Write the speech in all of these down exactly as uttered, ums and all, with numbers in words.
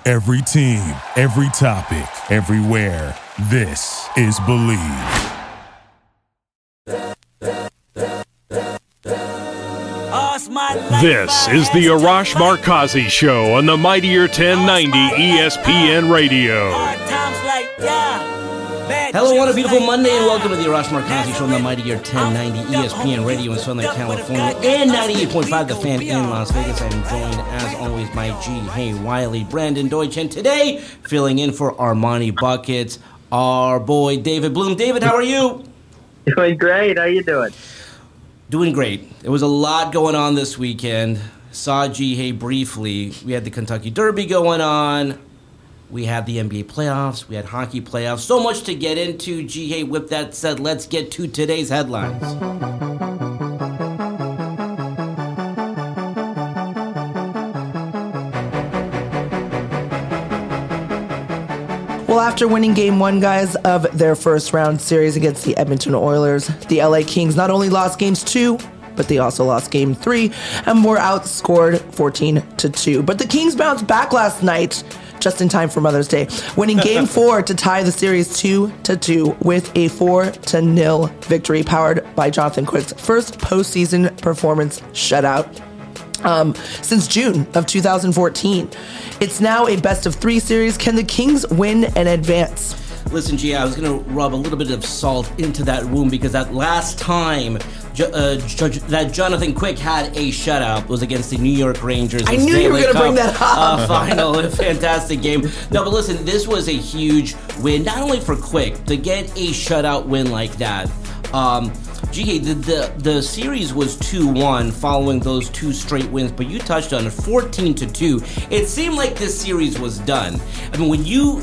Every team, every topic, everywhere. This is Believe. This is the Arash Markazi Show on the Mightier ten ninety E S P N Radio. Hello, what a beautiful Monday, and welcome to the Arash Markazi Show on the Mightier ten ninety E S P N Radio in Southern California and ninety-eight point five The Fan in Las Vegas. I'm joined, as always, by G. Hey Wiley, Brandon Deutsch, and today, filling in for Armani Buckets, our boy David Bloom. David, how are you? Doing great. How you doing? Doing great. There was a lot going on this weekend. Saw G. Hey briefly. We had the Kentucky Derby going on. We had the N B A playoffs. We had hockey playoffs. So much to get into. G. Hey, with that said, let's get to today's headlines. Well, after winning game one, guys, of their first round series against the Edmonton Oilers, the L A Kings not only lost games two, but they also lost game three and were outscored fourteen to two. But the Kings bounced back last night, just in time for Mother's Day, winning game four to tie the series two to two with a four to nil victory powered by Jonathan Quick's first postseason performance shutout Um, since June of two thousand fourteen. It's now a best of three series. Can the Kings win and advance? Listen, G, I was going to rub a little bit of salt into that wound because that last time uh, that Jonathan Quick had a shutout was against the New York Rangers. I knew you were going to bring that up. Uh, final, a fantastic game. No, but listen, this was a huge win, not only for Quick, to get a shutout win like that. Um, Gee, the, the the series was two one following those two straight wins, but you touched on it, fourteen to two. It seemed like this series was done. I mean, when you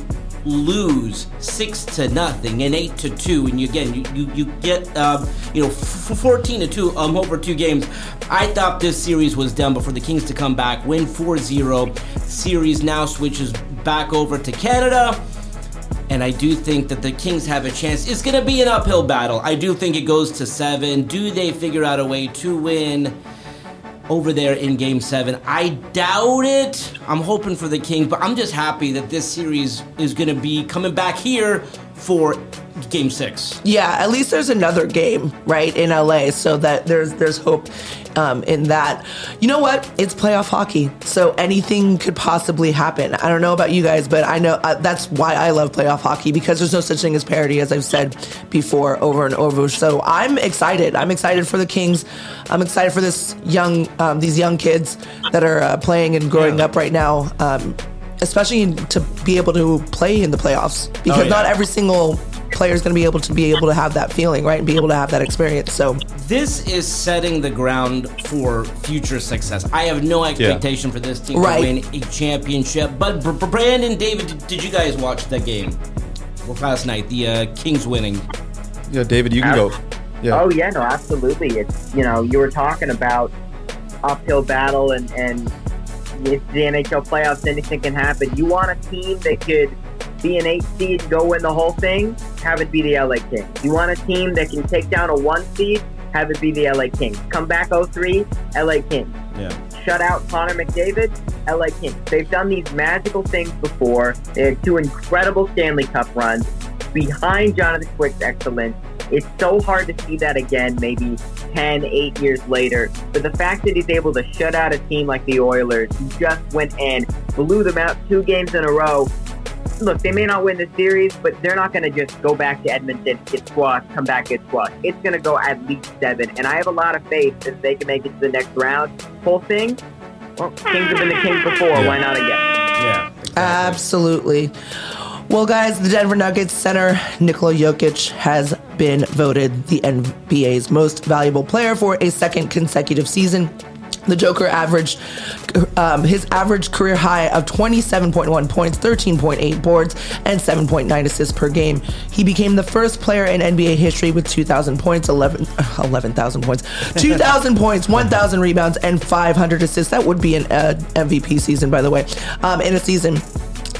lose six to nothing and eight to two, and you, again, you, you, you get, um, you know, fourteen to two um, over two games, I thought this series was done, but for the Kings to come back, win four zero, series now switches back over to Canada. And I do think that the Kings have a chance. It's going to be an uphill battle. I do think it goes to seven. Do they figure out a way to win over there in game seven? I doubt it. I'm hoping for the Kings, but I'm just happy that this series is going to be coming back here for game six. Yeah, at least there's another game, right, in L A, so that there's there's hope um, in that. You know what? It's playoff hockey, so anything could possibly happen. I don't know about you guys, but I know uh, that's why I love playoff hockey, because there's no such thing as parity, as I've said before over and over. So I'm excited. I'm excited for the Kings. I'm excited for this young, um, these young kids that are uh, playing and growing yeah. up right now. Um, especially to be able to play in the playoffs, because oh, yeah. not every single player is going to be able to be able to have that feeling, right, and be able to have that experience. So this is setting the ground for future success. I have no expectation yeah. for this team right. to win a championship. But Brandon, David, did you guys watch that game last night? The uh, Kings winning. Yeah, David, you can go. Yeah. Oh yeah, no, absolutely. It's, you know, you were talking about uphill battle and and. It's the N H L playoffs, anything can happen. You want a team that could be an eight seed and go win the whole thing? Have it be the L A Kings. You want a team that can take down a one seed? Have it be the L A Kings. Come back oh three, L A Kings. Yeah. Shut out Connor McDavid, L A Kings. They've done these magical things before. They had two incredible Stanley Cup runs behind Jonathan Quick's excellence. It's so hard to see that again, maybe ten, eight years later. But the fact that he's able to shut out a team like the Oilers, who just went in, blew them out two games in a row. Look, they may not win the series, but they're not going to just go back to Edmonton, get squashed, come back, get squashed. It's going to go at least seven. And I have a lot of faith that they can make it to the next round. Whole thing, well, Kings have been the Kings before. Yeah. Why not again? Yeah, exactly. Absolutely. Well, guys, the Denver Nuggets center, Nikola Jokic, has been voted the N B A's most valuable player for a second consecutive season. The Joker averaged um, his average career high of twenty-seven point one points, thirteen point eight boards, and seven point nine assists per game. He became the first player in N B A history with two thousand points, eleven thousand points, two thousand points, one thousand rebounds, and five hundred assists. That would be an uh, M V P season, by the way, um, in a season.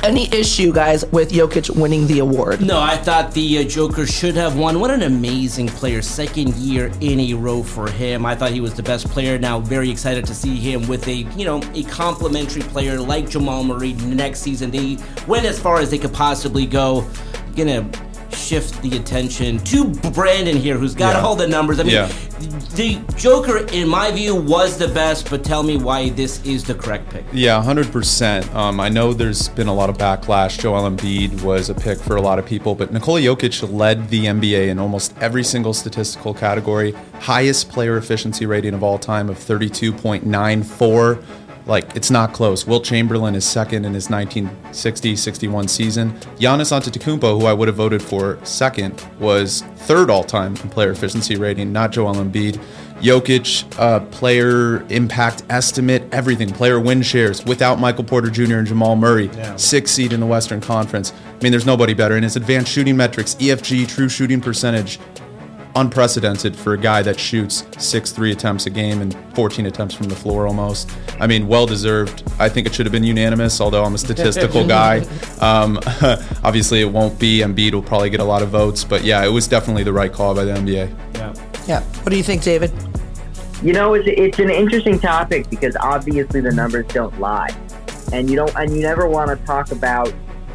Any issue, guys, with Jokic winning the award? No, I thought the uh, Joker should have won. What an amazing player. Second year in a row for him. I thought he was the best player. Now, very excited to see him with a, you know, a complimentary player like Jamal Murray next season. They went as far as they could possibly go. I'm going to shift the attention to Brandon here, who's got Yeah. all the numbers. I mean, Yeah. the Joker, in my view, was the best, but tell me why this is the correct pick. Yeah, one hundred percent. Um, I know there's been a lot of backlash. Joel Embiid was a pick for a lot of people, but Nikola Jokic led the N B A in almost every single statistical category. Highest player efficiency rating of all time of thirty-two point nine four. Like, it's not close. Wilt Chamberlain is second in his nineteen sixty sixty-one season. Giannis Antetokounmpo, who I would have voted for second, was third all-time in player efficiency rating, not Joel Embiid. Jokic, uh, player impact estimate, everything. Player win shares without Michael Porter Junior and Jamal Murray. Yeah. Sixth seed in the Western Conference. I mean, there's nobody better. And his advanced shooting metrics, E F G, true shooting percentage, unprecedented for a guy that shoots six three attempts a game and fourteen attempts from the floor almost. I mean, well-deserved. I think it should have been unanimous, although I'm a statistical guy. Um, obviously, it won't be. Embiid will probably get a lot of votes. But, yeah, it was definitely the right call by the N B A. Yeah. Yeah. What do you think, David? You know, it's, it's an interesting topic because obviously the numbers don't lie, and you don't, and you never want to talk about,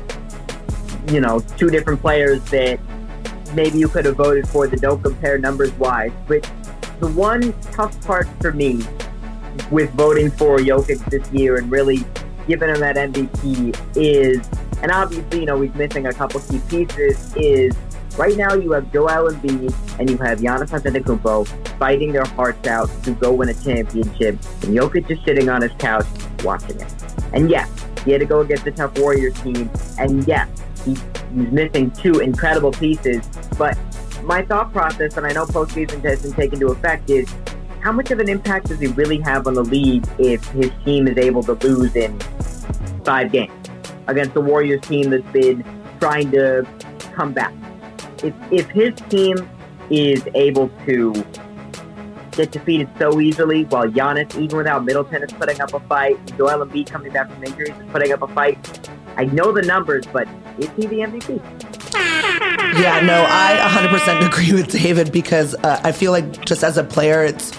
you know, two different players that maybe you could have voted for that don't compare numbers wise. But the one tough part for me with voting for Jokic this year and really giving him that M V P is, and obviously, you know, he's missing a couple key pieces, is right now you have Joel Embiid and you have Giannis Antetokounmpo fighting their hearts out to go win a championship, and Jokic is sitting on his couch watching it. And yes, he had to go against the tough Warriors team, and yes, he, he's missing two incredible pieces, but my thought process, and I know postseason hasn't taken into effect, is how much of an impact does he really have on the league if his team is able to lose in five games against the Warriors team that's been trying to come back? If, if his team is able to get defeated so easily, while Giannis, even without Middleton, is putting up a fight, and Joel Embiid coming back from injuries is putting up a fight, I know the numbers, but is he the M V P? Yeah, no, I one hundred percent agree with David because uh, I feel like just as a player, it's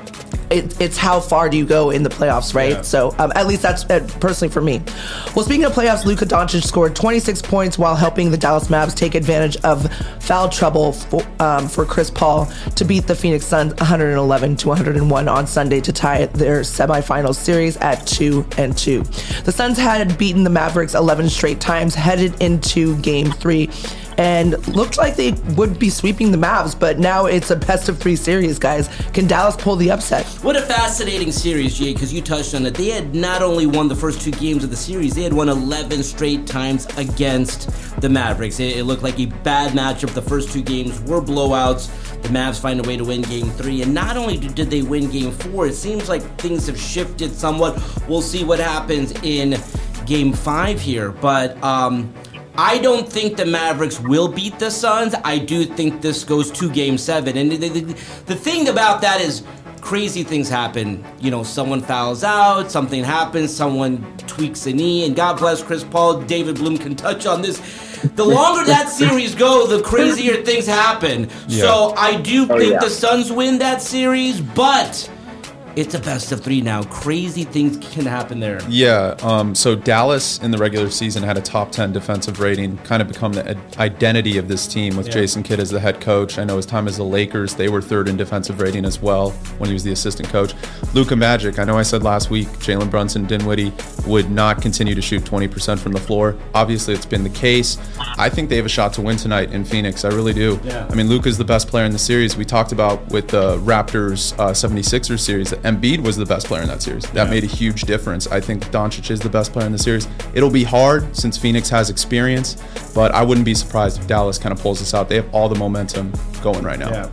it, it's how far do you go in the playoffs, right? Yeah. So um, at least that's uh, personally for me. Well, speaking of playoffs, Luka Doncic scored twenty-six points while helping the Dallas Mavs take advantage of foul trouble for, um, for Chris Paul to beat the Phoenix Suns one eleven to one oh one on Sunday to tie their semifinals series at two and two. The Suns had beaten the Mavericks eleven straight times headed into Game Three, and looked like they would be sweeping the Mavs, but now it's a best of three series, guys. Can Dallas pull the upset? What a fascinating series, Jay, because you touched on it. They had not only won the first two games of the series, they had won eleven straight times against the Mavericks. It, it looked like a bad matchup. The first two games were blowouts. The Mavs find a way to win Game three, and not only did they win Game four, it seems like things have shifted somewhat. We'll see what happens in Game five here, but um, I don't think the Mavericks will beat the Suns. I do think this goes to Game seven, and the, the, the thing about that is crazy things happen. You know, someone fouls out, something happens, someone tweaks a knee, and God bless Chris Paul. David Bloom can touch on this. The longer that series go, the crazier things happen. Yeah. So I do Oh, think yeah. the Suns win that series, but it's a best of three now. Crazy things can happen there. Yeah, um, so Dallas in the regular season had a top ten defensive rating, kind of become the ad- identity of this team with Yeah. Jason Kidd as the head coach. I know his time as the Lakers, they were third in defensive rating as well when he was the assistant coach. Luka Magic, I know I said last week Jalen Brunson, Dinwiddie would not continue to shoot twenty percent from the floor. Obviously, it's been the case. I think they have a shot to win tonight in Phoenix. I really do. Yeah. I mean, Luka's the best player in the series. We talked about with the Raptors uh, seventy-sixers series that Embiid was the best player in that series. That Yeah. made a huge difference. I think Doncic is the best player in the series. It'll be hard since Phoenix has experience, but I wouldn't be surprised if Dallas kind of pulls this out. They have all the momentum going right now. Yeah.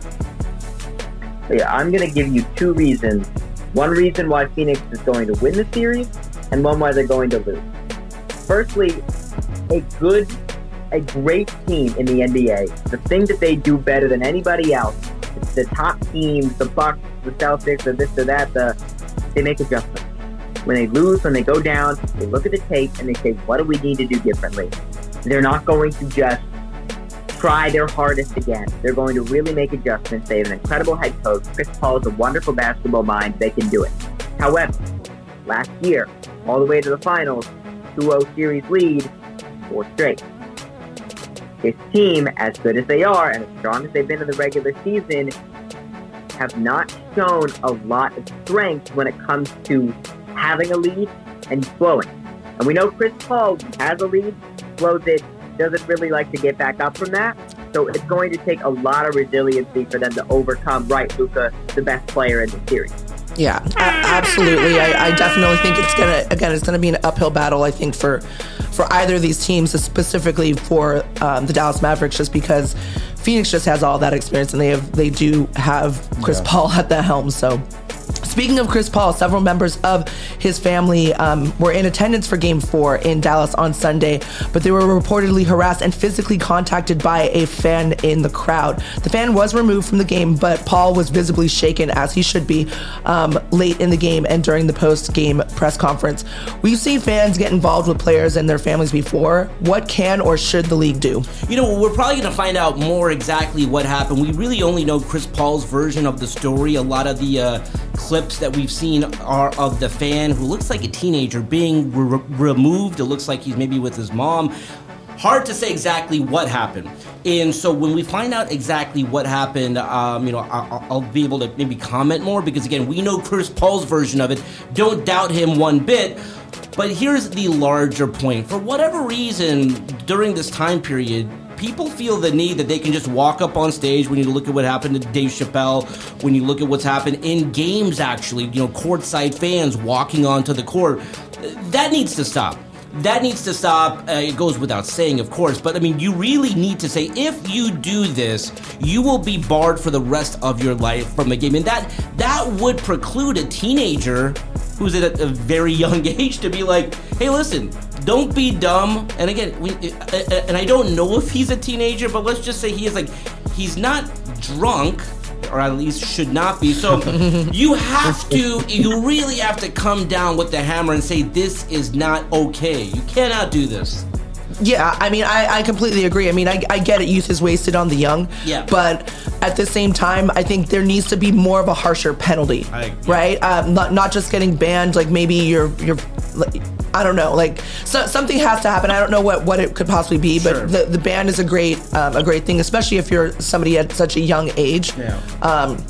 Yeah, I'm going to give you two reasons. One reason why Phoenix is going to win the series, and one why they're going to lose. Firstly, a good, a great team in the N B A, the thing that they do better than anybody else, it's the top teams, the Bucks, the Celtics, or this or that, the, they make adjustments. when they lose, when they go down, they look at the tape and they say, what do we need to do differently? They're not going to just try their hardest again. They're going to really make adjustments. They have an incredible head coach. Chris Paul is a wonderful basketball mind. They can do it. However, last year, all the way to the finals, two oh series lead, four straight. This team, as good as they are and as strong as they've been in the regular season, have not shown a lot of strength when it comes to having a lead and blowing. And we know Chris Paul has a lead, blows it, doesn't really like to get back up from that. So it's going to take a lot of resiliency for them to overcome, right, Luka, the best player in the series. Yeah, a- absolutely. I, I definitely think it's gonna again. It's gonna be an uphill battle. I think for for either of these teams, specifically for um, the Dallas Mavericks, just because Phoenix just has all that experience, and they have they do have Chris yeah. Paul at the helm. So. Speaking of Chris Paul, several members of his family um, were in attendance for Game four in Dallas on Sunday, but they were reportedly harassed and physically contacted by a fan in the crowd. The fan was removed from the game, but Paul was visibly shaken, as he should be, um, late in the game and during the post-game press conference. We've seen fans get involved with players and their families before. What can or should the league do? You know, we're probably going to find out more exactly what happened. We really only know Chris Paul's version of the story. A lot of the uh, clips that we've seen are of the fan who looks like a teenager being re- removed. It looks like he's maybe with his mom. Hard to say exactly what happened. And so when we find out exactly what happened, um, you know, I'll, I'll be able to maybe comment more, because again, we know Chris Paul's version of it. Don't doubt him one bit. But here's the larger point. For whatever reason, during this time period, people feel the need that they can just walk up on stage. When you look at what happened to Dave Chappelle, when you look at what's happened in games, actually, you know, courtside fans walking onto the court, that needs to stop. That needs to stop. Uh, it goes without saying, of course. But, I mean, you really need to say, if you do this, you will be barred for the rest of your life from the game. And that that would preclude a teenager who's at a, a very young age to be like, hey, listen, don't be dumb. And again, we, uh, and I don't know if he's a teenager, but let's just say he is like, he's not drunk, or at least should not be. So you have to, you really have to come down with the hammer and say, this is not okay. You cannot do this. Yeah, I mean, I, I completely agree. I mean, I, I get it. Youth is wasted on the young. Yeah. But at the same time, I think there needs to be more of a harsher penalty, I, yeah. right? Um, not not just getting banned. Like maybe you're you're. Like, I don't know. Like so, something has to happen. I don't know what, what it could possibly be, but Sure. the the ban is a great um, a great thing, especially if you're somebody at such a young age. Yeah. Um,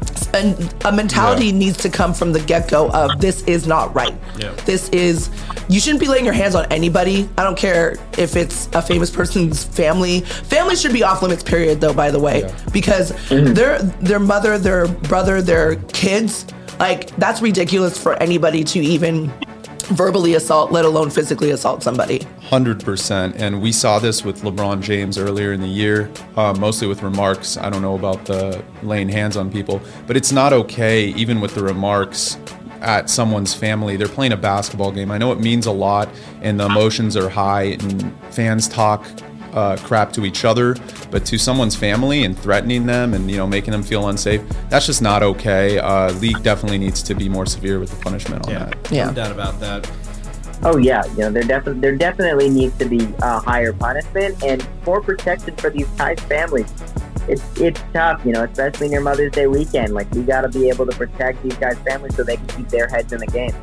and a mentality Yeah. needs to come from the get-go of this is not right. Yeah. This is, you shouldn't be laying your hands on anybody. I don't care if it's a famous person's family. Family should be off limits, period, though, by the way, Yeah. because their their mother, their brother, their kids, like, that's ridiculous for anybody to even verbally assault, let alone physically assault somebody. one hundred percent. And we saw this with LeBron James earlier in the year, uh, mostly with remarks. I don't know about the laying hands on people, but it's not okay, even with the remarks at someone's family. They're playing a basketball game. I know it means a lot, and the emotions are high, and fans talk uh, crap to each other, but to someone's family and threatening them and, you know, making them feel unsafe, that's just not okay. Uh, league definitely needs to be more severe with the punishment on Yeah. that. Yeah. No doubt about that. Oh yeah, you know there definitely there definitely needs to be a higher punishment and more protection for these guys' families. It's it's tough, you know, especially near Mother's Day weekend. Like we got to be able to protect these guys' families so they can keep their heads in the game.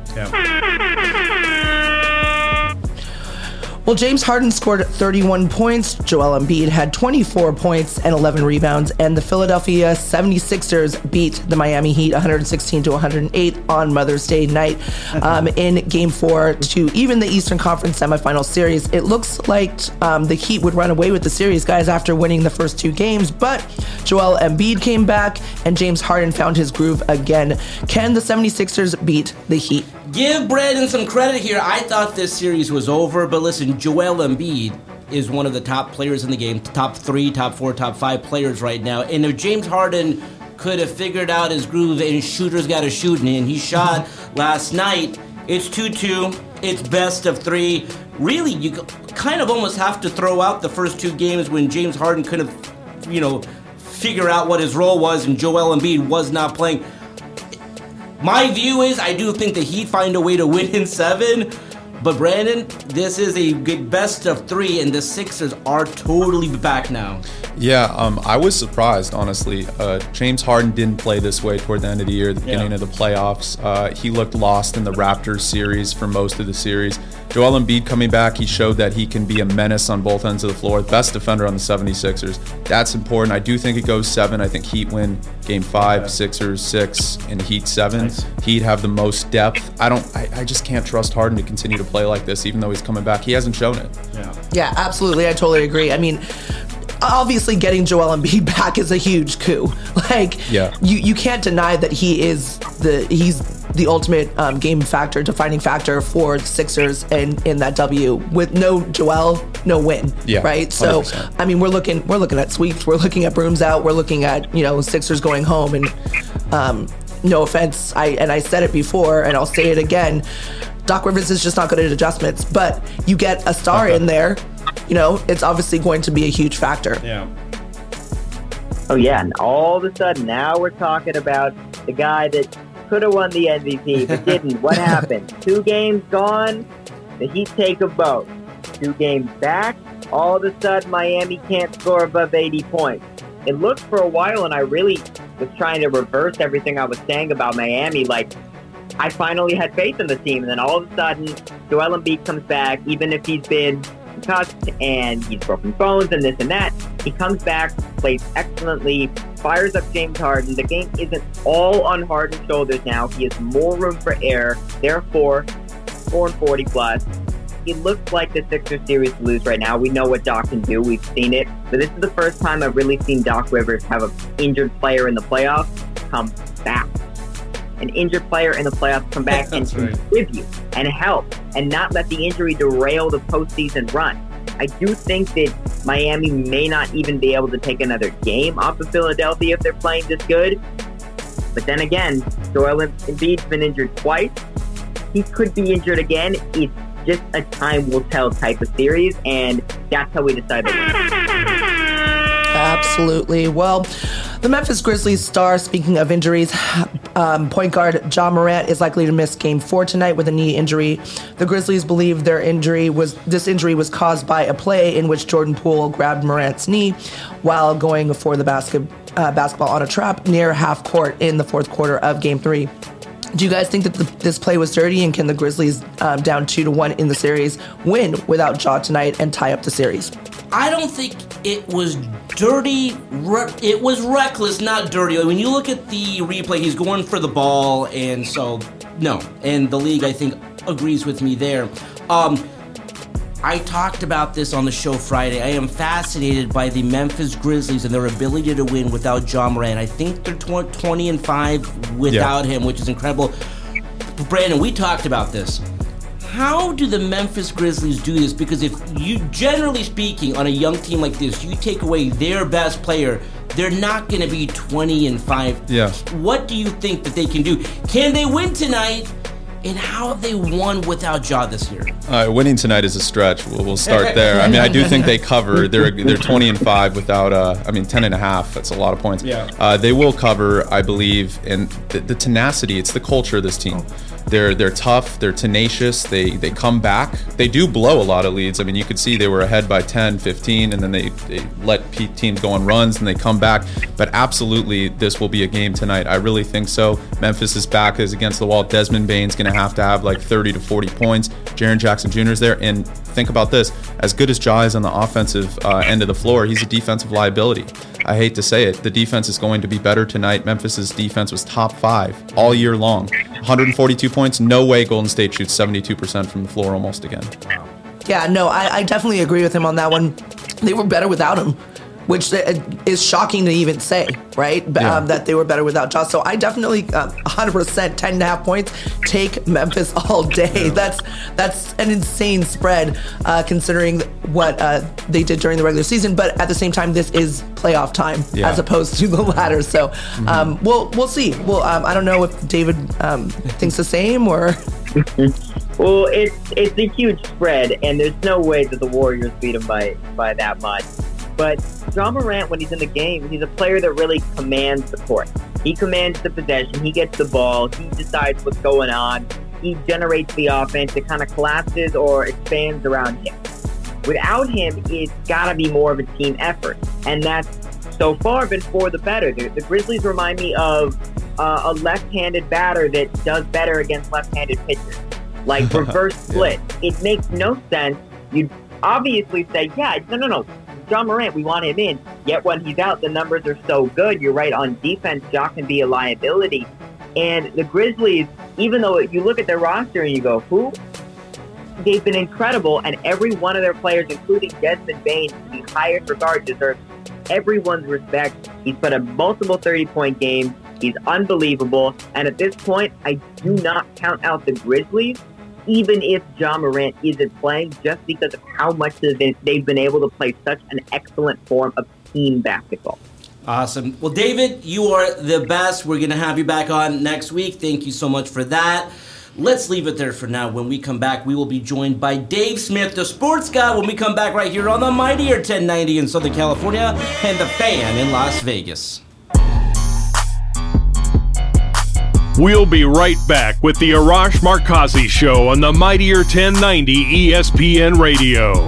Well, James Harden scored thirty-one points, Joel Embiid had twenty-four points and eleven rebounds, and the Philadelphia seventy-sixers beat the Miami Heat one sixteen to one oh eight on Mother's Day night um, in Game four to even the Eastern Conference semifinal series. It looks like um, the Heat would run away with the series, guys, after winning the first two games, but Joel Embiid came back and James Harden found his groove again. Can the seventy-sixers beat the Heat? Give Brandon some credit here. I thought this series was over, but listen, Joel Embiid is one of the top players in the game, top three, top four, top five players right now. And if James Harden could have figured out his groove and shooters got to shoot, and he shot last night, it's two two, it's best of three. Really, you kind of almost have to throw out the first two games when James Harden couldn't, you know, figure out what his role was and Joel Embiid was not playing. My view is I do think the Heat find a way to win in seven. But Brandon, this is a good best of three, and the Sixers are totally back now. Yeah, um, I was surprised, honestly. Uh, James Harden didn't play this way toward the end of the year, the beginning Yeah. of the playoffs. Uh, he looked lost in the Raptors series for most of the series. Joel Embiid coming back, he showed that he can be a menace on both ends of the floor. Best defender on the seventy-sixers. That's important. I do think it goes seven. I think Heat win game five, okay. Sixers six, and Heat seven. Nice. Heat have the most depth. I don't. I, I just can't trust Harden to continue to play like this, even though he's coming back. He hasn't shown it. Yeah. Yeah, absolutely. I totally agree. I mean, obviously getting Joel Embiid back is a huge coup. Like, yeah. you, you can't deny that he is the he's the ultimate um, game factor, defining factor for the Sixers and in that W. With no Joel, no win. Yeah, right. So one hundred percent. I mean, we're looking we're looking at sweeps. We're looking at brooms out. We're looking at you know Sixers going home. And um, no offense, I and I said it before, and I'll say it again. Doc Rivers is just not good at adjustments, but you get a star okay. in there, you know, it's obviously going to be a huge factor. Yeah. Oh, yeah, and all of a sudden, now we're talking about the guy that could have won the M V P, but didn't. What happened? Two games gone, the Heat take a vote. Two games back, all of a sudden, Miami can't score above eighty points. It looked for a while, and I really was trying to reverse everything I was saying about Miami, like, I finally had faith in the team, and then all of a sudden, Joel Embiid comes back, even if he's been cut and he's broken bones and this and that. He comes back, plays excellently, fires up James Harden. The game isn't all on Harden's shoulders now. He has more room for error. Therefore, four and forty plus. It looks like the Sixers series to lose right now. We know what Doc can do. We've seen it. But this is the first time I've really seen Doc Rivers have an injured player in the playoffs come back. An injured player in the playoffs come back and right. contribute and help and not let the injury derail the postseason run. I do think that Miami may not even be able to take another game off of Philadelphia if they're playing this good. But then again, Joel Embiid's been injured twice. He could be injured again. It's just a time will tell type of series, and that's how we decide the winner. Absolutely. Well, the Memphis Grizzlies star, speaking of injuries, um, point guard Ja Morant is likely to miss game four tonight with a knee injury. The Grizzlies believe their injury was this injury was caused by a play in which Jordan Poole grabbed Morant's knee while going for the basket, uh, basketball on a trap near half court in the fourth quarter of game three. Do you guys think that the, this play was dirty, and can the Grizzlies, um, down two to one in the series, win without Ja tonight and tie up the series? I don't think it was dirty. Re- it was reckless, not dirty. When you look at the replay, he's going for the ball, and so, no. And the league, I think, agrees with me there. Um, I talked about this on the show Friday. I am fascinated by the Memphis Grizzlies and their ability to win without Ja Morant. I think they're twenty and five without yeah. him, which is incredible. Brandon, we talked about this. How do the Memphis Grizzlies do this? Because if you, generally speaking, on a young team like this, you take away their best player, they're not going to be twenty and five. Yeah. What do you think that they can do? Can they win tonight? And how have they won without Ja this year? Uh, winning tonight is a stretch. We'll, we'll start there. I mean, I do think they cover. They're they're twenty and five without. Uh, I mean, ten and a half. That's a lot of points. Yeah. Uh, they will cover, I believe, and the, the tenacity. It's the culture of this team. They're they're tough. They're tenacious. They they come back. They do blow a lot of leads. I mean, you could see they were ahead by ten, fifteen, and then they, they let teams go on runs and they come back. But absolutely, this will be a game tonight. I really think so. Memphis is back is against the wall. Desmond Bane's going to have to have like thirty to forty points. Jaren Jackson Junior is there. And think about this. As good as Ja is on the offensive uh, end of the floor, he's a defensive liability. I hate to say it. The defense is going to be better tonight. Memphis's defense was top five all year long. one hundred forty-two points. No way Golden State shoots seventy-two percent from the floor almost again. Yeah, no, I, I definitely agree with him on that one. They were better without him, which is shocking to even say, right? Yeah. Um, that they were better without Ja. So I definitely, uh, one hundred percent, ten and a half points, take Memphis all day. Yeah. That's that's an insane spread, uh, considering what uh, they did during the regular season. But at the same time, this is playoff time Yeah. as opposed to the latter. So Mm-hmm. um, we'll we'll see. Well, um, I don't know if David um, thinks the same or. Well, it's it's a huge spread, and there's no way that the Warriors beat them by by that much. But Ja Morant, when he's in the game, he's a player that really commands the court. He commands the possession. He gets the ball. He decides what's going on. He generates the offense. It kind of collapses or expands around him. Without him, it's got to be more of a team effort. And that's so far been for the better. The, the Grizzlies remind me of uh, a left-handed batter that does better against left-handed pitchers. Like reverse split. Yeah. It makes no sense. You'd obviously say, yeah, no, no, no. Ja Morant, we want him in. Yet when he's out, the numbers are so good. You're right, on defense, Ja can be a liability. And the Grizzlies, even though you look at their roster and you go, who? They've been incredible, and every one of their players, including Desmond Bane, to the highest regard, deserves everyone's respect. He's put up multiple thirty-point games. He's unbelievable. And at this point, I do not count out the Grizzlies, even if Ja Morant isn't playing, just because of how much they've been, they've been able to play such an excellent form of team basketball. Awesome. Well, David, you are the best. We're going to have you back on next week. Thank you so much for that. Let's leave it there for now. When we come back, we will be joined by Dave Smith, the sports guy, when we come back right here on the Mightier ten ninety in Southern California and the Fan in Las Vegas. We'll be right back with the Arash Markazi Show on the Mightier ten ninety E S P N Radio.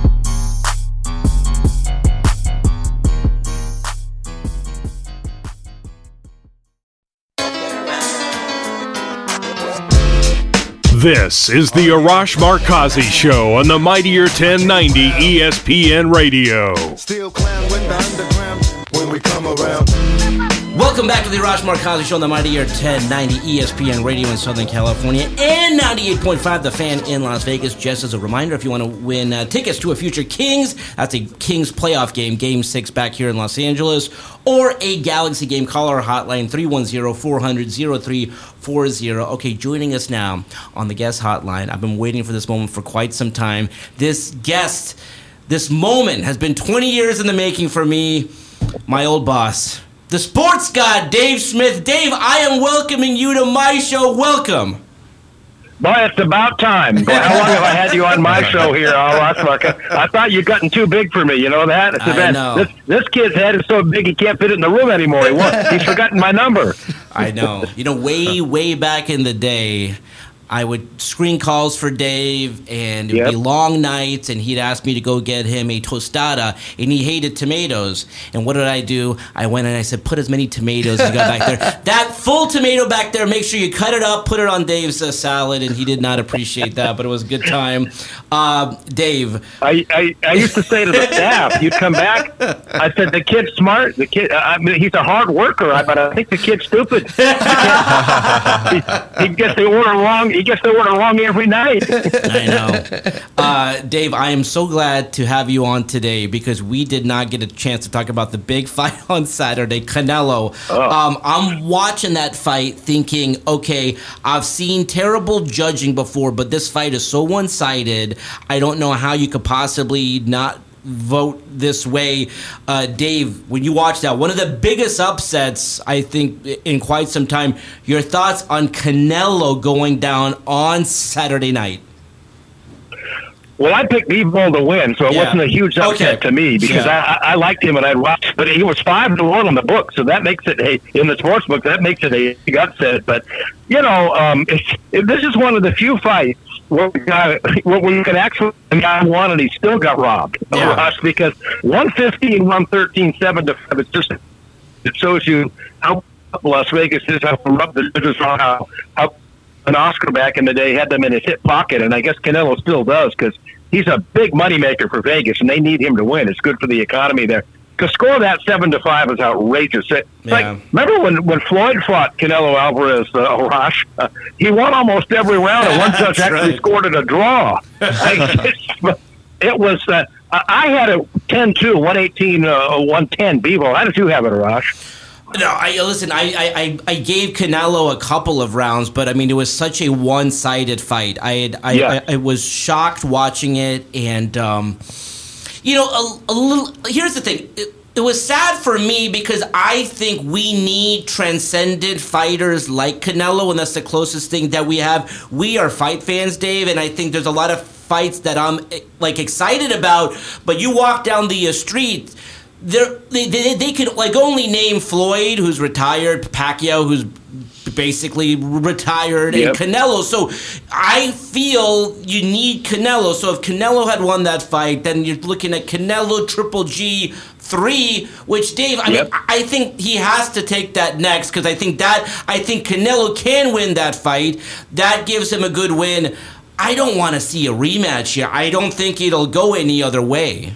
This is the Arash Markazi Show on the Mightier ten ninety E S P N Radio. Still clown with the underground when we come around. Welcome back to the Arash Markazi Show on the Mightier ten ninety E S P N Radio in Southern California and ninety-eight point five The Fan in Las Vegas. Just as a reminder, if you want to win uh, tickets to a future Kings, that's a Kings playoff game, Game six back here in Los Angeles, or a Galaxy game, call our hotline, three one zero, four hundred, oh three four zero. Okay, joining us now on the guest hotline. I've been waiting for this moment for quite some time. This guest, this moment has been twenty years in the making for me, my old boss, the sports god, Dave Smith. Dave, I am welcoming you to my show. Welcome. Boy, it's about time. Boy, how long have I had you on my show here, Arash Markazi? I thought you'd gotten too big for me. You know that? It's I know. This, this kid's head is so big he can't fit it in the room anymore. He won't, he's forgotten my number. I know. You know, way, way back in the day, I would screen calls for Dave, and it would Yep. be long nights, and he'd ask me to go get him a tostada, and he hated tomatoes. And what did I do? I went and I said, put as many tomatoes as you got back there. That full tomato back there, make sure you cut it up, put it on Dave's uh, salad, and he did not appreciate that, but it was a good time. Uh, Dave. I, I, I used to say to the staff, you'd come back, I said, the kid's smart. The kid, I mean, he's a hard worker, but I think the kid's stupid. he, he gets the order wrong. He gets the order wrong every night. I know. Uh, Dave, I am so glad to have you on today because we did not get a chance to talk about the big fight on Saturday, Canelo. Oh. Um, I'm watching that fight thinking, okay, I've seen terrible judging before, but this fight is so one-sided. I don't know how you could possibly not vote this way. Uh, Dave, when you watch that, one of the biggest upsets, I think, in quite some time, your thoughts on Canelo going down on Saturday night? Well, I picked Bivol to win, so it Yeah. wasn't a huge upset Okay. to me because Yeah. I, I liked him and I'd watched, but he was five to one on the book, so that makes it a in the sports book. That makes it a big upset. But you know, um, it's, it, this is one of the few fights where we got where we could actually the guy won and he still got robbed Yeah. of us because one fifteen, one thirteen, seven to five. It's just it shows you how Las Vegas is, how corrupt the judges are, how how an Oscar back in the day had them in his hip pocket, and I guess Canelo still does because he's a big moneymaker for Vegas, and they need him to win. It's good for the economy there. To score that seven to five is outrageous. It's Yeah. like remember when, when Floyd fought Canelo Alvarez, uh, Arash? Uh, he won almost every round, and one judge That's actually right. scored it a draw. Like, it was. Uh, I had a ten two, one eighteen, uh, one ten Bivol. How did you have it, Arash? No, I listen. I, I, I gave Canelo a couple of rounds, but I mean it was such a one-sided fight. I had I, Yeah. I, I was shocked watching it, and um, you know, a, a little. Here's the thing. It, it was sad for me because I think we need transcendent fighters like Canelo, and that's the closest thing that we have. We are fight fans, Dave, and I think there's a lot of fights that I'm like excited about. But you walk down the uh, street. They're, they, they they could like only name Floyd, who's retired, Pacquiao, who's basically retired, yep. and Canelo. So I feel you need Canelo. So if Canelo had won that fight, then you're looking at Canelo Triple G three, which Dave, I yep. mean, I think he has to take that next because I think that I think Canelo can win that fight. That gives him a good win. I don't want to see a rematch here. I don't think it'll go any other way.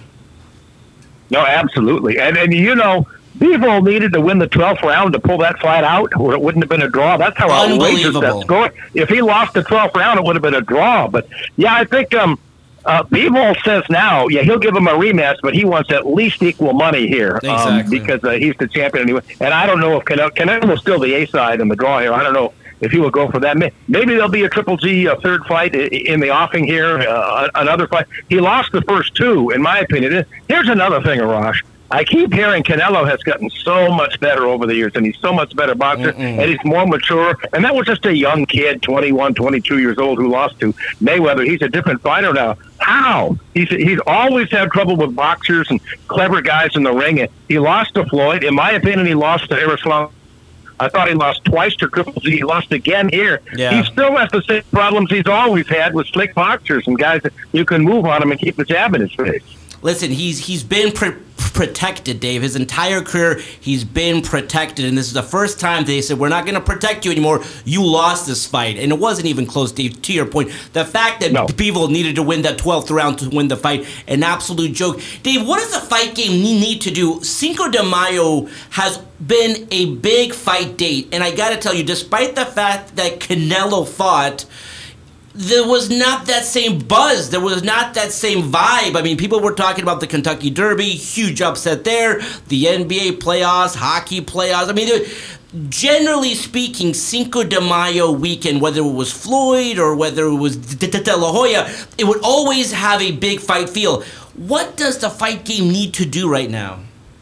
No, absolutely. And, and you know, Bivol needed to win the twelfth round to pull that fight out, or it wouldn't have been a draw. That's how outrageous that score. If he lost the twelfth round, it would have been a draw. But, yeah, I think um, uh, Bivol says now, yeah, he'll give him a rematch, but he wants at least equal money here exactly. um, because uh, he's the champion. Anyway. And I don't know if Canelo, Canelo's still the A side in the draw here. I don't know if he will go for that. Maybe there'll be a Triple G a third fight in the offing here, uh, another fight. He lost the first two, in my opinion. Here's another thing, Arash. I keep hearing Canelo has gotten so much better over the years, and he's so much better boxer, Mm-mm. and he's more mature. And that was just a young kid, twenty-one, twenty-two years old, who lost to Mayweather. He's a different fighter now. How? He's he's always had trouble with boxers and clever guys in the ring. He lost to Floyd. In my opinion, he lost to Erislandy. I thought he lost twice to Triple G. He lost again here. Yeah. He still has the same problems he's always had with slick boxers and guys that you can move on him and keep the jab in his face. Listen, he's he's been pr- protected, Dave. His entire career, he's been protected, and this is the first time they said, we're not going to protect you anymore. You lost this fight, and it wasn't even close, Dave, to your point. The fact that no. Bivol needed to win that twelfth round to win the fight, an absolute joke. Dave, what does the fight game need to do? Cinco de Mayo has been a big fight date, and I got to tell you, despite the fact that Canelo fought, there was not that same buzz. There was not that same vibe. I mean, people were talking about the Kentucky Derby, huge upset there, the N B A playoffs, hockey playoffs. I mean, there, generally speaking, Cinco de Mayo weekend, whether it was Floyd or whether it was De La Hoya, it would always have a big fight feel. What does the fight game need to do right now?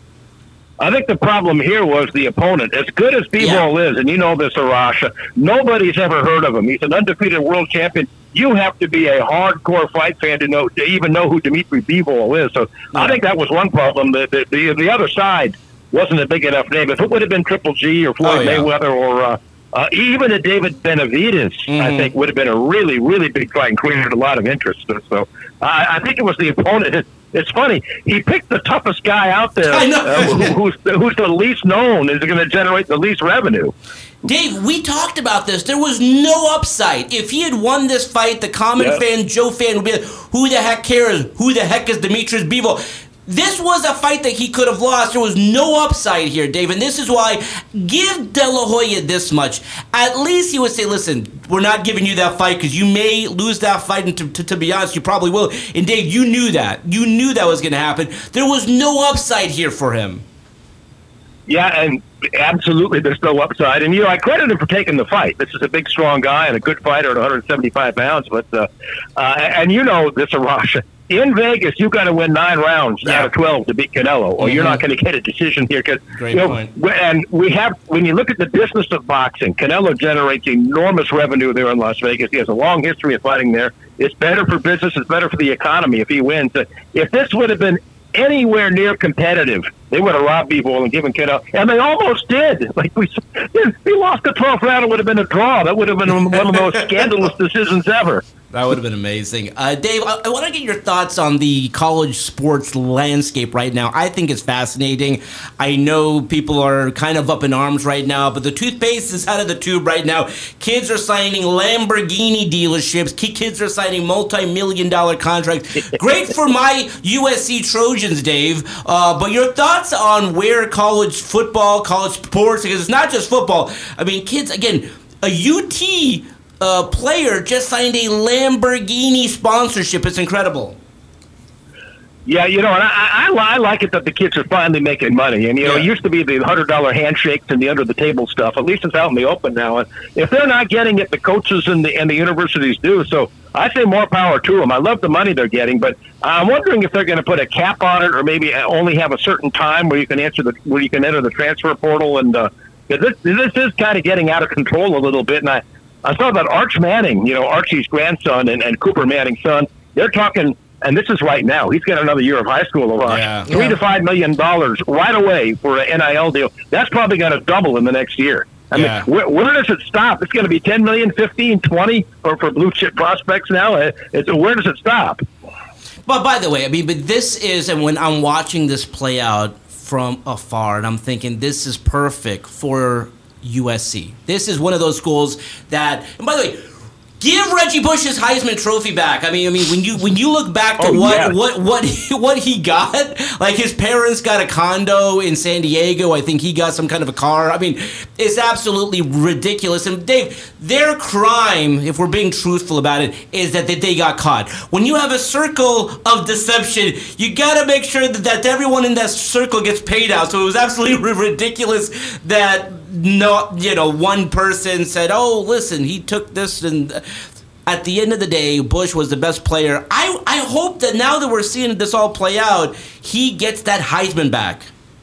I think the problem here was the opponent. As good as Bivol yeah. is, and you know this, Arash, nobody's ever heard of him. He's an undefeated world champion. You have to be a hardcore fight fan to know to even know who Dimitri Bivol is. So yeah. I think that was one problem. The, the, the, the other side wasn't a big enough name. If it would have been Triple G or Floyd oh, yeah. Mayweather or uh, uh, even a David Benavidez, mm-hmm. I think would have been a really, really big fight and created a lot of interest. So uh, I think it was the opponent. It's funny. He picked the toughest guy out there, uh, who, who's, who's the least known, is going to generate the least revenue. Dave, we talked about this. There was no upside. If he had won this fight, the common yep. fan, Joe fan, would be like, who the heck cares? Who the heck is Dimitris Bivol? This was a fight that he could have lost. There was no upside here, Dave, and this is why give De La Hoya this much. At least he would say, listen, we're not giving you that fight because you may lose that fight, and to, to, to be honest, you probably will. And Dave, you knew that. You knew that was going to happen. There was no upside here for him. Yeah, and absolutely there's no upside. And, you know, I credit him for taking the fight. This is a big, strong guy and a good fighter at one seventy-five pounds. But, uh, uh, and you know this, Arash. In Vegas, you've got to win nine rounds yeah. out of twelve to beat Canelo, or mm-hmm. you're not going to get a decision here. Cause, Great you know, point. And we have, when you look at the business of boxing, Canelo generates enormous revenue there in Las Vegas. He has a long history of fighting there. It's better for business. It's better for the economy if he wins. If this would have been anywhere near competitive, they would have robbed Bivol and given Canelo, and they almost did. Like we, if he lost the twelfth round, it would have been a draw. That would have been one of the most scandalous decisions ever. That would have been amazing. Uh, Dave, I, I want to get your thoughts on the college sports landscape right now. I think it's fascinating. I know people are kind of up in arms right now, but the toothpaste is out of the tube right now. Kids are signing Lamborghini dealerships. Kids are signing multi-million dollar contracts. Great for my U S C Trojans, Dave. Uh, but your thoughts on where college football, college sports, because it's not just football. I mean, kids, again, a U T uh, player just signed a Lamborghini sponsorship. It's incredible. Yeah, you know, and I, I, I like it that the kids are finally making money. And, you know, Yeah. it used to be the one hundred dollar handshakes and the under-the-table stuff. At least it's out in the open now. And if they're not getting it, the coaches and the, and the universities do. So I say more power to them. I love the money they're getting, but I'm wondering if they're going to put a cap on it or maybe only have a certain time where you can answer the where you can enter the transfer portal. And uh, this, this is kind of getting out of control a little bit. And I, I saw that Arch Manning, you know, Archie's grandson and, and Cooper Manning's son, they're talking and this is right now. He's got another year of high school, Rush. Yeah. Three Yeah. to five million dollars right away for an N I L deal. That's probably going to double in the next year. I Yeah. mean, where, where does it stop? It's going to be ten million, fifteen, twenty for, for blue chip prospects now. It, it's, where does it stop? But by the way, I mean, but this is, and when I'm watching this play out from afar, and I'm thinking this is perfect for U S C. This is one of those schools that, and by the way, give Reggie Bush his Heisman Trophy back. I mean, I mean, when you when you look back to Oh, what, yes. what what what he got, like his parents got a condo in San Diego. I think he got some kind of a car. I mean, it's absolutely ridiculous. And Dave, their crime, if we're being truthful about it, is that they, they got caught. When you have a circle of deception, you got to make sure that, that everyone in that circle gets paid out. So it was absolutely ridiculous that no, you know, one person said, "Oh, listen, he took this," and at the end of the day, Bush was the best player. I I hope that now that we're seeing this all play out, he gets that Heisman back.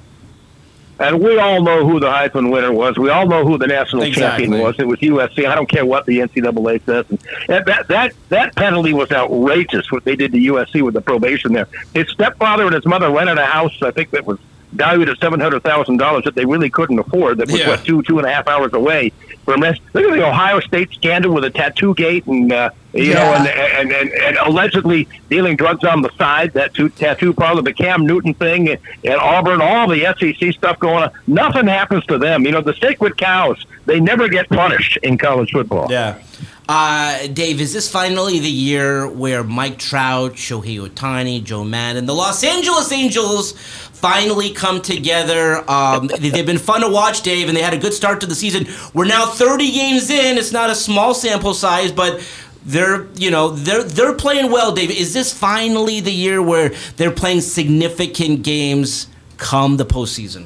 And we all know who the Heisman winner was. We all know who the national Exactly. champion was. It was U S C. I don't care what the N C double A says. And that that that penalty was outrageous. What they did to U S C with the probation there. His stepfather and his mother rented a house. I think that was valued at seven hundred thousand dollars that they really couldn't afford. That was Yeah. what two two and a half hours away from this. Look at the Ohio State scandal with a tattoo gate and uh, you Yeah. know and, and, and and allegedly dealing drugs on the side. That two, tattoo parlor, the Cam Newton thing, and, and Auburn, all the S E C stuff going on. Nothing happens to them. You know, the sacred cows, they never get punished in college football. Yeah. Uh, Dave, is this finally the year where Mike Trout, Shohei Ohtani, Joe Madden, the Los Angeles Angels finally come together? Um, they- they've been fun to watch, Dave, and they had a good start to the season. We're now thirty games in. It's not a small sample size, but they're, you know, they're they're playing well, Dave. Is this finally the year where they're playing significant games come the postseason?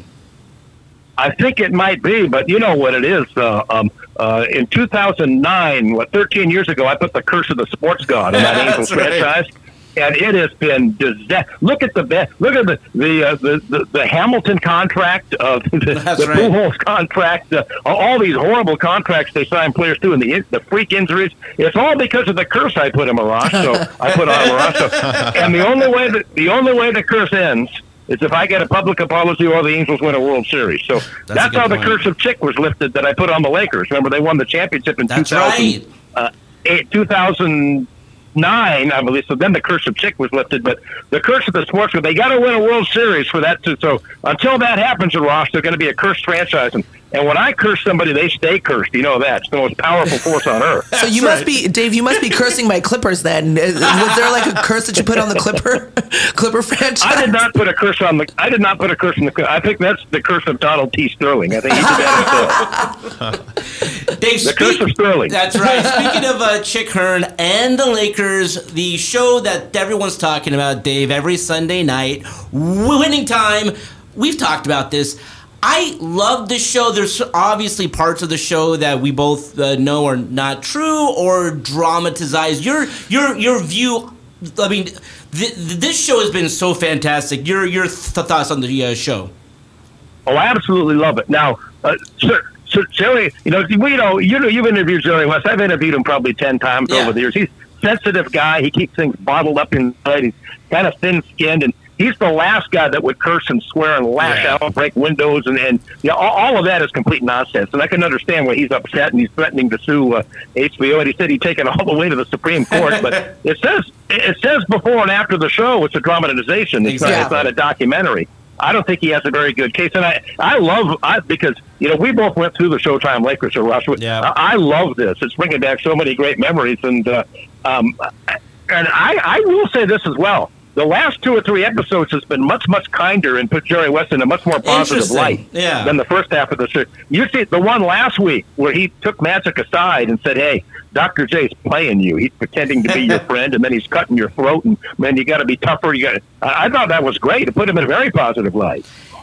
I think it might be, but you know what it is. Uh, um, uh, in two thousand nine, what, thirteen years ago, I put the curse of the sports god in that Angels That's right. franchise, and it has been disaster. Look at the be- look at the the, uh, the the the Hamilton contract, uh, the, That's the right. Pujols contract, uh, all these horrible contracts they sign players to, and the the freak injuries. It's all because of the curse I put in Mirage. So I put on Mirage. So, and the only way that the only way the curse ends is if I get a public apology or the Angels win a World Series. So a that's, good how the point. curse of Chick was lifted that I put on the Lakers. Remember, they won the championship in That's two thousand, right. uh, eight, two thousand nine, I believe. So then the curse of Chick was lifted. But the curse of the sportsman, they got to win a World Series for that. To, so until that happens, Ross, they're going to be a cursed franchise. And, and when I curse somebody, they stay cursed. You know that. It's the most powerful force on earth. So you must be, Dave, you must be cursing my Clippers then. Was there like a curse that you put on the Clipper Clipper franchise? I did not put a curse on the. I did not put a curse on the. I think that's the curse of Donald T. Sterling. I think he did that himself. Dave, The curse of Sterling. That's right. Speaking of uh, Chick Hearn and the Lakers, the show that everyone's talking about, Dave, every Sunday night, Winning Time. We've talked about this. I love this show. There's obviously parts of the show that we both uh, know are not true or dramatized. Your your your view. I mean, th- th- this show has been so fantastic. Your your th- thoughts on the uh, show? Oh, I absolutely love it. Now, uh, sir, sir, Jerry, you know, we, you know, you know, you've interviewed Jerry West. I've interviewed him probably ten times Yeah. over the years. He's a sensitive guy. He keeps things bottled up inside. He's kind of thin-skinned, and he's the last guy that would curse and swear and lash Yeah. out and break windows, and, and you know, all, all of that is complete nonsense. And I can understand why he's upset and he's threatening to sue uh, H B O. And he said he'd take it all the way to the Supreme Court. But it says it says before and after the show it's a dramatization. It's, not, Exactly. it's not a documentary. I don't think he has a very good case, and I, I love I, because you know we both went through the Showtime Lakers, so Rush. Yeah. I, I love this. It's bringing back so many great memories, and uh, um, and I, I will say this as well. The last two or three episodes has been much, much kinder and put Jerry West in a much more positive Interesting. light Yeah. than the first half of the show. You see, the one last week where he took Magic aside and said, "Hey, Doctor J's playing you. He's pretending to be your friend, and then he's cutting your throat, and man, you got to be tougher." You got. I, I thought that was great. It put him in a very positive light.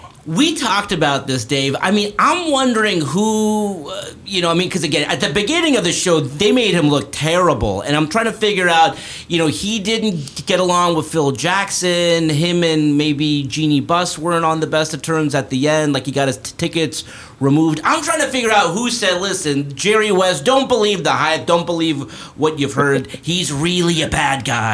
We talked about this, Dave. I mean, I'm wondering who, uh, you know, I mean, because again, at the beginning of the show, they made him look terrible. And I'm trying to figure out, you know, he didn't get along with Phil Jackson. Him and maybe Jeannie Buss weren't on the best of terms at the end. Like, he got his t- tickets removed. I'm trying to figure out who said, listen, Jerry West, don't believe the hype. Don't believe what you've heard. He's really a bad guy.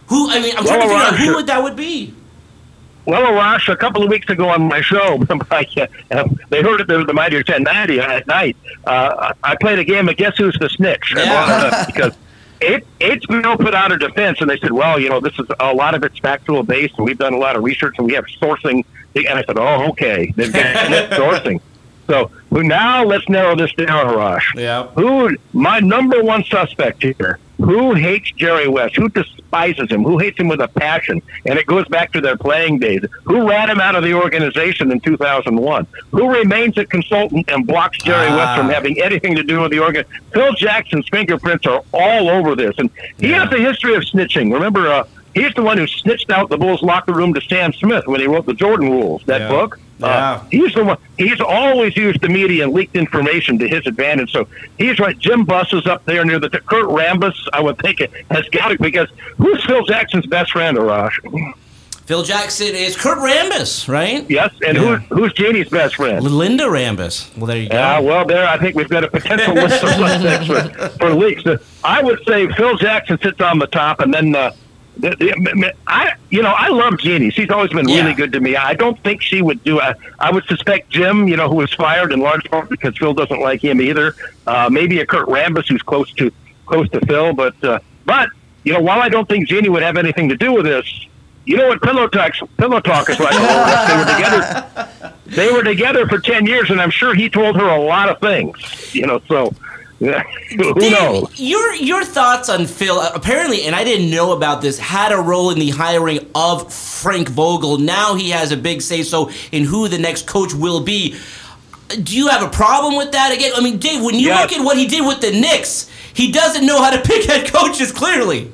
Who? I mean, I'm trying to figure out who would that would be. Well, Arash, a couple of weeks ago on my show, they heard it there the Mightier ten ninety at night. Uh, I played a game of Guess Who's the Snitch? Yeah. Because H B O put out a defense, and they said, well, you know, this is a lot of it's factual based, and we've done a lot of research, and we have sourcing. And I said, oh, okay, they've got sourcing. So now let's narrow this down, Arash. Yeah. Who, my number one suspect here, who hates Jerry West? Who despises him? Who hates him with a passion? And it goes back to their playing days. Who ran him out of the organization in two thousand one? Who remains a consultant and blocks Jerry ah. West from having anything to do with the organ? Phil Jackson's fingerprints are all over this. And he yeah. has a history of snitching. Remember, uh, he's the one who snitched out the Bulls locker room to Stan Smith when he wrote the Jordan Rules, that yeah. book. Yeah. Uh, he's the one. He's always used the media and leaked information to his advantage. So he's right. Jim Buss is up there near the Kurt Rambis. I would think it has got it because who's Phil Jackson's best friend, Arash? Phil Jackson is Kurt Rambis, right? Yes, and yeah. who's who's Jeannie's best friend? Linda Rambis. Well, there you go. Yeah, uh, well, there I think we've got a potential list of suspects for, for leaks. Uh, I would say Phil Jackson sits on the top, and then. Uh, The, the, I, you know, I love Jeannie. She's always been really yeah. good to me. I don't think she would do. I, I would suspect Jim, you know, who was fired in large part because Phil doesn't like him either. Uh, maybe a Kurt Rambis who's close to close to Phil. But uh, but you know, while I don't think Jeannie would have anything to do with this, you know what Pillow Talk Pillow Talk is like. They were together. They were together for ten years, and I'm sure he told her a lot of things. You know, so. Yeah. Who Dave, knows? Your your thoughts on Phil? Apparently, and I didn't know about this, had a role in the hiring of Frank Vogel. Now he has a big say so in who the next coach will be. Do you have a problem with that? Again, I mean, Dave, when you yes. look at what he did with the Knicks, he doesn't know how to pick head coaches. Clearly,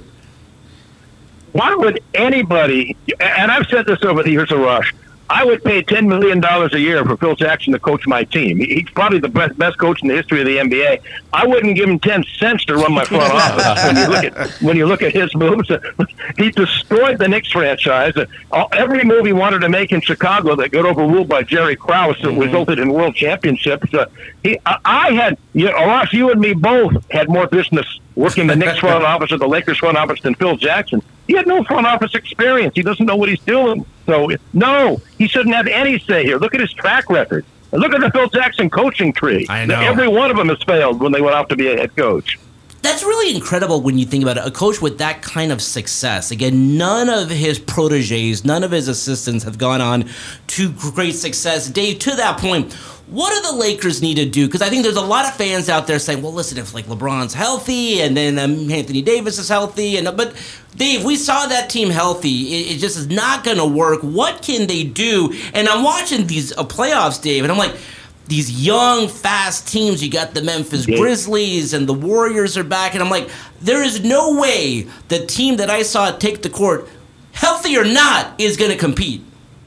why would anybody? And I've said this over the years, Arash. I would pay ten million dollars a year for Phil Jackson to coach my team. He's probably the best, best coach in the history of the N B A. I wouldn't give him ten cents to run my front office. When you look at when you look at his moves, he destroyed the Knicks franchise. Every move he wanted to make in Chicago that got overruled by Jerry Krause that mm-hmm. resulted in world championships. Uh, he, I, I had, you know, Arash, you and me both had more business working the Knicks front office or the Lakers front office than Phil Jackson. He had no front office experience. He doesn't know what he's doing. So, no, he shouldn't have any say here. Look at his track record. And look at the Phil Jackson coaching tree. I know. Every one of them has failed when they went off to be a head coach. That's really incredible when you think about it. A coach with that kind of success. Again, none of his proteges, none of his assistants have gone on to great success. Dave, to that point, what do the Lakers need to do? Because I think there's a lot of fans out there saying, well, listen, if like LeBron's healthy and then um, Anthony Davis is healthy. and But, Dave, we saw that team healthy. It, it just is not going to work. What can they do? And I'm watching these uh, playoffs, Dave, and I'm like, these young, fast teams, you got the Memphis Grizzlies and the Warriors are back. And I'm like, there is no way the team that I saw take the court, healthy or not, is going to compete.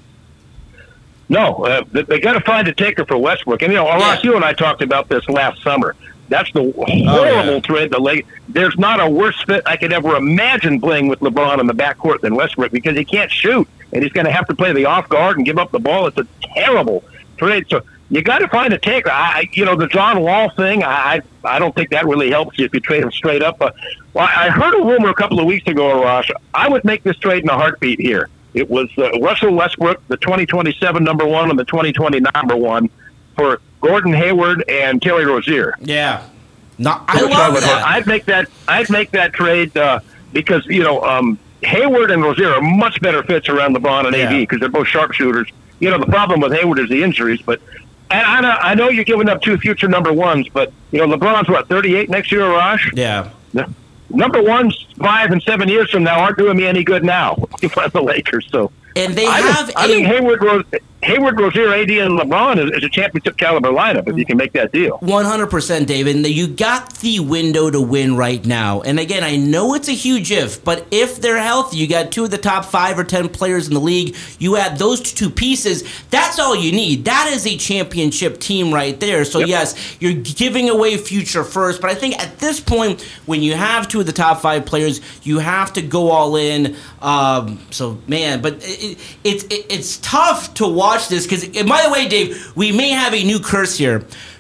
No, uh, they got to find a taker for Westbrook. And, you know, Arash, yeah. you and I talked about this last summer. That's the horrible oh, yeah. trade. The late, there's not a worse fit I could ever imagine playing with LeBron in the backcourt than Westbrook because he can't shoot. And he's going to have to play the off guard and give up the ball. It's a terrible trade. So you got to find a taker. I, you know, the John Wall thing, I I don't think that really helps you if you trade him straight up. Uh, well, I heard a rumor a couple of weeks ago, Arash. I would make this trade in a heartbeat here. It was uh, Russell Westbrook, the twenty twenty-seven number one and the twenty twenty number one for Gordon Hayward and Terry Rozier. Yeah. No, I love that. I'd make that I'd make that trade uh, because, you know, um, Hayward and Rozier are much better fits around LeBron and A D because they're both sharpshooters. You know, the problem with Hayward is the injuries, but and I know, I know you're giving up two future number ones, but, you know, LeBron's, what, thirty-eight next year, Arash? Yeah. The number ones five and seven years from now aren't doing me any good now in front of the Lakers. So, and they I have. Think, I think Hayward, Rose, Hayward, Rozier, A D, and LeBron is, is a championship caliber lineup if you can make that deal. one hundred percent, David. And you got the window to win right now. And again, I know it's a huge if, but if they're healthy, you got two of the top five or ten players in the league. You add those two pieces. That's all you need. That is a championship team right there. So yep. yes, you're giving away future first. But I think at this point, when you have two of the top five players, you have to go all in. Um, so man, but it, it, it, it's tough to watch this because, by the way, Dave, we may have a new curse here.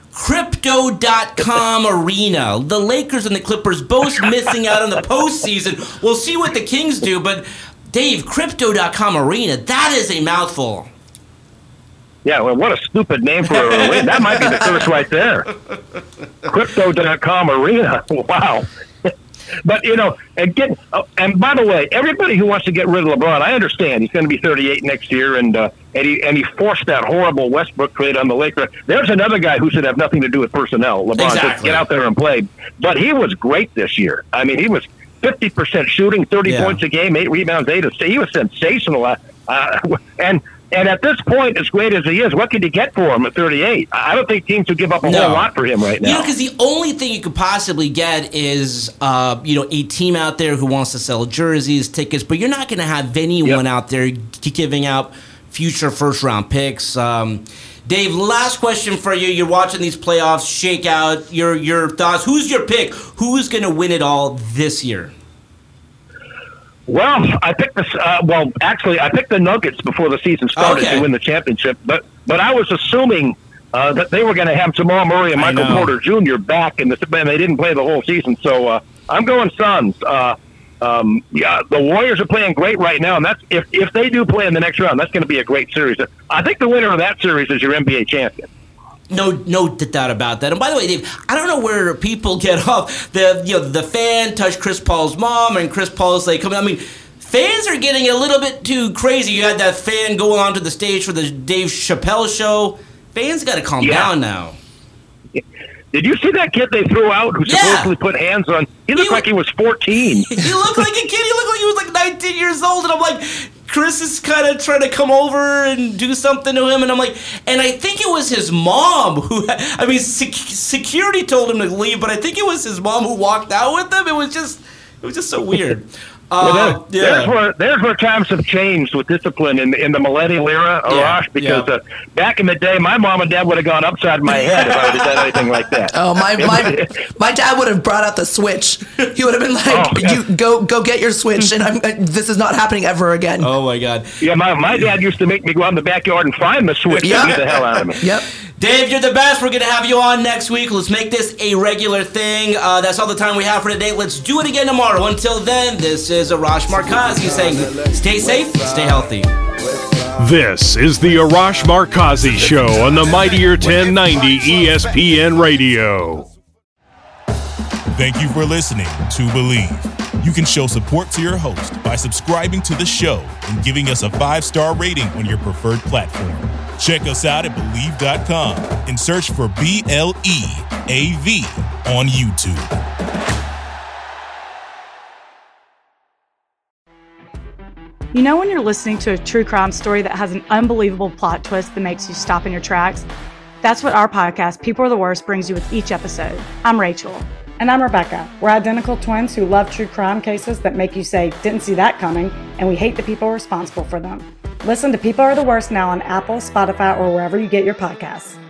Crypto dot com Arena. The Lakers and the Clippers both missing out on the postseason. We'll see what the Kings do, but Dave, Crypto dot com Arena, that is a mouthful. Yeah, well, what a stupid name for a arena. That might be the curse right there. Crypto dot com Arena. Wow. But, you know, again, oh, and by the way, everybody who wants to get rid of LeBron, I understand. He's going to be thirty-eight next year, and uh, and he and he forced that horrible Westbrook trade on the Lakers. There's another guy who should have nothing to do with personnel. LeBron, exactly. Just get out there and play. But he was great this year. I mean, he was fifty percent shooting, thirty yeah. points a game, eight rebounds, eight assists. He was sensational. Uh, and And at this point, as great as he is, what could you get for him at thirty-eight? I don't think teams would give up a no. whole lot for him right now. You know, because the only thing you could possibly get is, uh, you know, a team out there who wants to sell jerseys, tickets, but you're not going to have anyone yep. out there giving out future first-round picks. Um, Dave, last question for you. You're watching these playoffs shake out. Your, your thoughts. Who's your pick? Who's going to win it all this year? Well, I picked this. Uh, well, actually, I picked the Nuggets before the season started okay. to win the championship. But but I was assuming uh, that they were going to have Jamal Murray and Michael Porter Junior back, in the, and they didn't play the whole season. So uh, I'm going Suns. Uh, um, yeah, the Warriors are playing great right now, and that's if if they do play in the next round, that's going to be a great series. I think the winner of that series is your N B A champion. No, no doubt about that. And by the way, Dave, I don't know where people get off the you know the fan touched Chris Paul's mom and Chris Paul's like coming. I mean, fans are getting a little bit too crazy. You had that fan going onto the stage for the Dave Chappelle show. Fans got to calm yeah. down now. Did you see that kid they threw out who yeah. supposedly put hands on? He looked he, like he was fourteen. He looked like a kid. He looked like he was like nineteen years old. And I'm like, Chris is kind of trying to come over and do something to him. And I'm like, and I think it was his mom who, I mean, sec- security told him to leave, but I think it was his mom who walked out with him. It was just, it was just so weird. Well, Uh, there, yeah. there's where there's where times have changed with discipline in in the millennial era, Yeah, Arash. Because yeah. uh, back in the day, my mom and dad would have gone upside my head if I would have done anything like that. Oh, my my my dad would have brought out the switch. He would have been like, Oh, yeah. "You go go get your switch," and I'm, uh, this is not happening ever again. Oh my God. Yeah, my my dad used to make me go out in the backyard and find the switch Yep. and get the hell out of me. Yep. Dave, you're the best. We're going to have you on next week. Let's make this a regular thing. Uh, that's all the time we have for today. Let's do it again tomorrow. Until then, this is Arash Markazi saying, stay safe, stay healthy. This is the Arash Markazi Show on the Mightier ten ninety E S P N Radio. Thank you for listening to Believe. You can show support to your host by subscribing to the show and giving us a five-star rating on your preferred platform. Check us out at Believe dot com and search for B L E A V on YouTube. You know when you're listening to a true crime story that has an unbelievable plot twist that makes you stop in your tracks? That's what our podcast, People Are the Worst, brings you with each episode. I'm Rachel. And I'm Rebecca. We're identical twins who love true crime cases that make you say, didn't see that coming, and we hate the people responsible for them. Listen to People Are the Worst now on Apple, Spotify, or wherever you get your podcasts.